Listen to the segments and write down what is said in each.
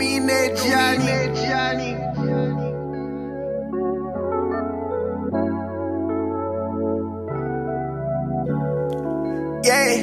Domine Gianni. Yeah,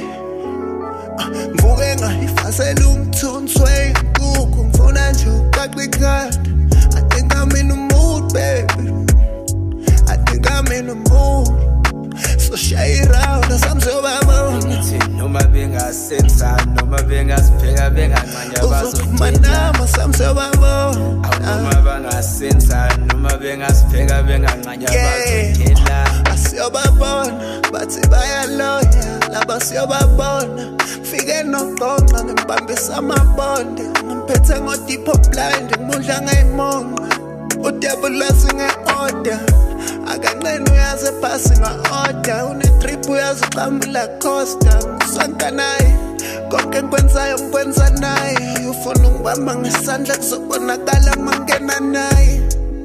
mvuke ngayifasela umthunzwe inkukhu ngifuna nje uqaqikada. I think I'm in the mood, baby. I think I'm in the mood. So share it out, samsebabona. Noma bengasenza, noma bengasibheka bengancanya bazomanama samsebabona. Noma bangasenza, noma bengasibheka bengancanya bazokhela. Asiyobabona, bathi bayaloya, laba siyobabona. Fike noqonqa ngibambisa amabonde. Ngimphethe ngo-deep blind, ngimudla ngayimonqa. Udebulazi nge-order. Akanqeni uyaze phasi nga-order. Une-trip uyaze uqambula costa. Ngisanka naye, konke ngikwenzayo ngikwenza naye. Ufuna ungibamba ngesandla kuzobonakala mangena naye.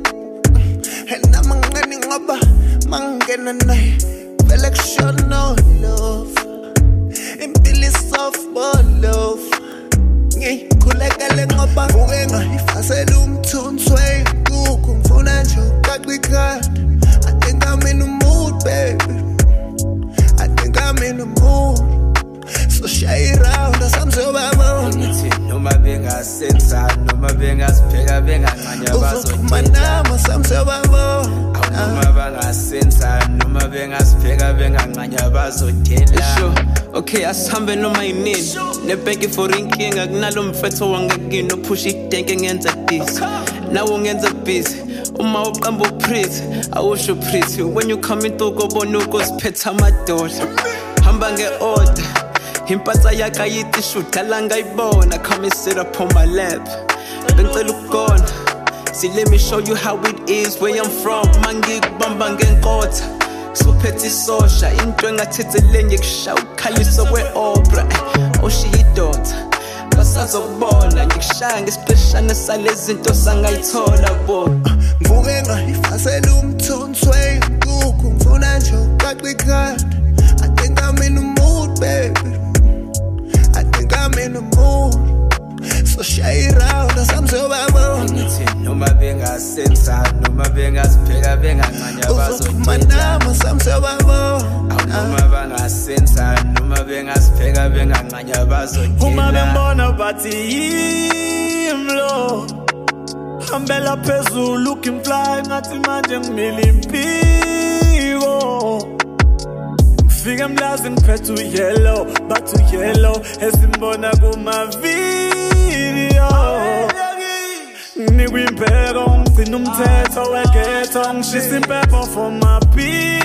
Hena mangeni ngoba mangena naye. Vele kusho no love. Impilo is-softball love. Ngikhulekele ngoba mvuke ngayifasela umthunzwe inkukhu ngifuna nje uqaqikada. I think I'm in the mood, baby. I think I'm in the mood. So share it out, samsebabona. Noma bengasenza, noma bengasibheka bengancanya bazomanama samsebabona. Noma bangasenza, noma bengasibheka bengancanya bazokhela. Okay, asihambe noma yinini. Nebheki for inkinga kunalo mfetho wangakini opusha idenke ngenza this. Nawo ngenza busy. Uma uqamba uprithi, awusho pretty. When you come into ukobona ukuziphetha amadola. Hamba nge-order. Impatha yakhe ayithi shoot alanga ibona. Come and sit up on my lap. Bengicela ukugona. See, let me show you how it is where I'm from. Mangikubamba ngenkotha. Suphethe isosha into engathethelenge ngikusha ukhaliso kwe-opera. Oshiyidonsa basazokubona ngikushaya ngesipeshana salezinto sangayithola bo. Mvuke ngayifasela umthunzwe inkukhu ngifuna nje uqaqikada. I think I'm in the mood, baby. I think I'm in the mood. So share it out, samsebabona. Noma bengasenza, noma bengasibheka bengancanya bazomanama samsebabona. Noma bangasenza, noma bengasibheka bengancanya bazokhela. Uma bembona bathi yimlo. Hambela phezulu looking fly ngathi manje ngimile impiko. Ngifike mlazi ngiphethe uyellow, bathi uyellow esimbona kuma-video. Ngikwimpeko ngigcina umthetho weghetto ngishisa impepho for my people.